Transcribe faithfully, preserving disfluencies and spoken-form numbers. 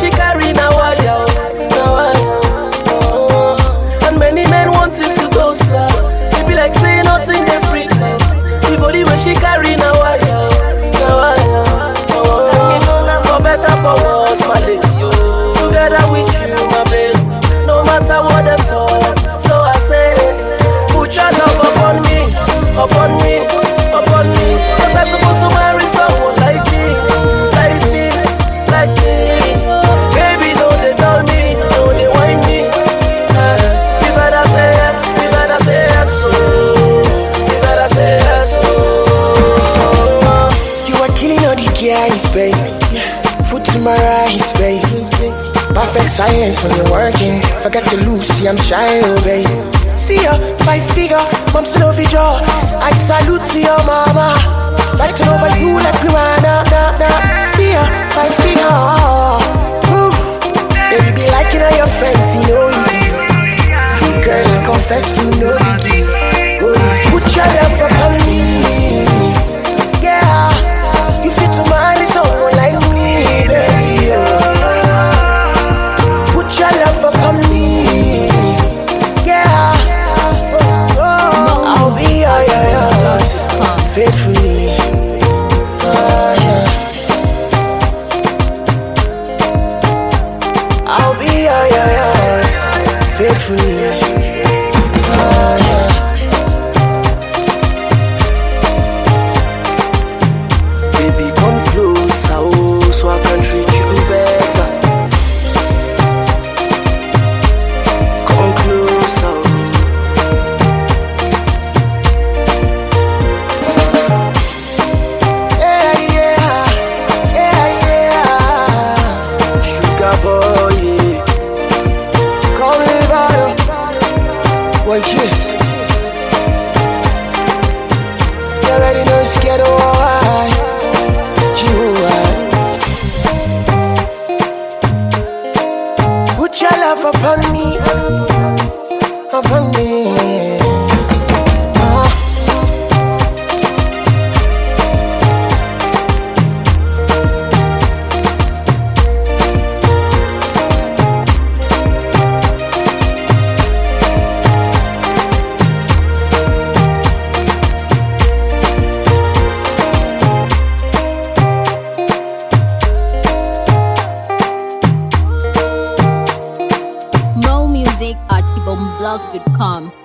she carry now I now I. And many men wanted to toast her. They be like say nothing they free love. The body when she carry now I now I. And you know now for better for worse, my lady. Together with you, my baby. No matter what them talk, so I say, put your love upon me, upon me, upon me. Cause I'm supposed to marry someone like me, like me, like me. Baby, don't they tell me, don't they whine me. Uh, you better say yes, you better say yes, so you better say yes, so. You are killing all the guys, baby. Foot to my eyes, baby. Perfect science when you're working. Forget to lose, see I'm shy, oh baby. See ya, five figure, mom slow for jaw. I salute to your mama. Biting over you like piranha, nah, nah. See ya, five figure. Oof. Baby be liking all your friends, you know easy. Girl, I confess to no biggie. Oh, put your love upon me. Yeah, you fit to marry someone like me, baby. Oh. Your love upon me, yeah. Oh, oh. I'll be all yours, faithfully. Oh, yeah. I'll be all yours, faithfully. Oh, yeah. Baby, come closer, oh, so I can treat you better. Boy, kiss. You already know it's ghetto, alright. You alright. Put your love upon me, upon me. Uh. Music at ibomblog dot com.